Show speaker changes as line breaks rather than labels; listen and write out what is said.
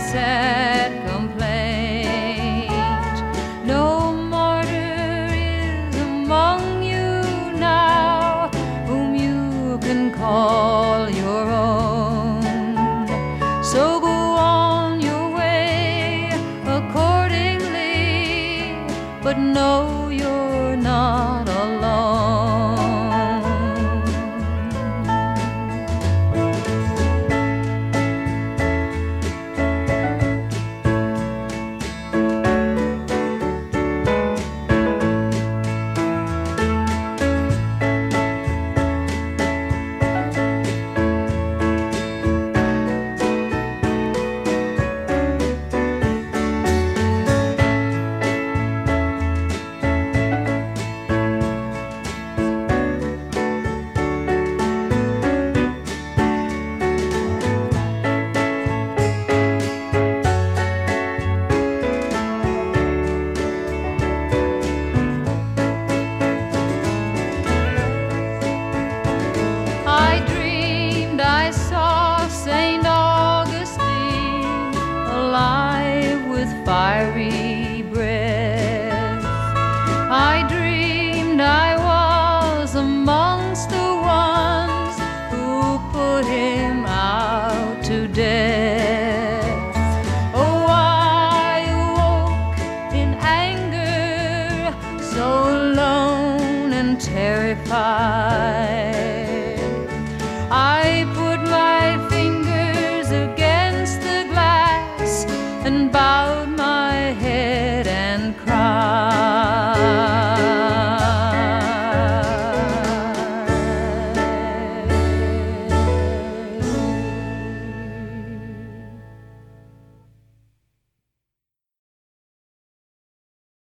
sad complaint. No martyr is among you now whom you can call your own. So go on your way accordingly, but know you're not alone. I saw St. Augustine alive with fiery breath. I dreamed I was amongst the ones who put him out to death. Oh, I awoke in anger, so alone and terrified.